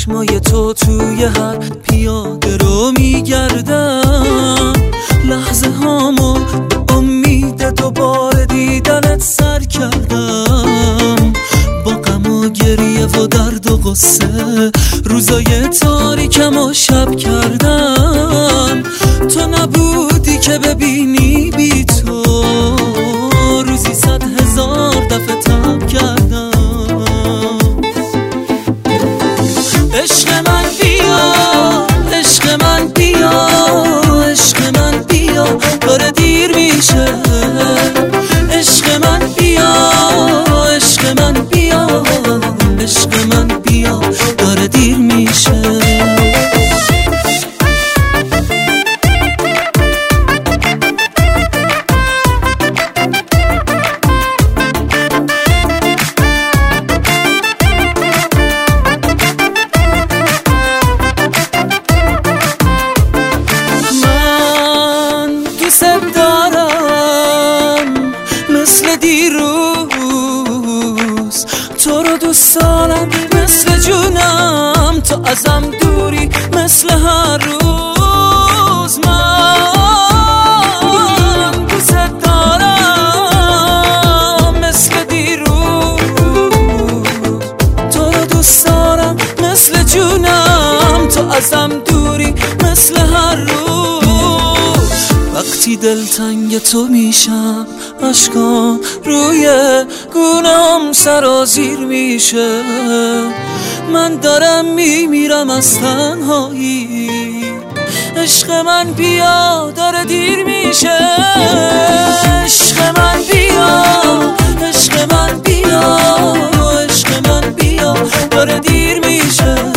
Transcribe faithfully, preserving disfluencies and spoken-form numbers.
چشمای تو توی هر پیاده رو میگردم، لحظه هامو به امید دوباره دیدنت سر کردم. با غم و گریه و درد و غصه روزای تاریکم و شب کردم. تو نبودی که ببینی بی تو روزی صد هزار دفعه تب کردم. عشق من بیا، عشق من بیا، عشق من بیا، داره دیر میشه. عشق من بیا، عشق من بیا، عشق من بیا، داره دیر میشه. دیروز تو رو دوست دارم مثل جونم، تو ازم دوری مثل هر روز. من دوست دارم مثل دیروز، تو رو دوست دارم مثل جونم، تو ازم دوری مثل هر روز. وقتی دلتنگ تو میشم اشکام روی گونه‌ام سرازیر میشه. من دارم میمیرم از تنهایی، عشق من بیا، داره دیر میشه. عشق من بیا، عشق من بیا، عشق من بیا، داره دیر میشه.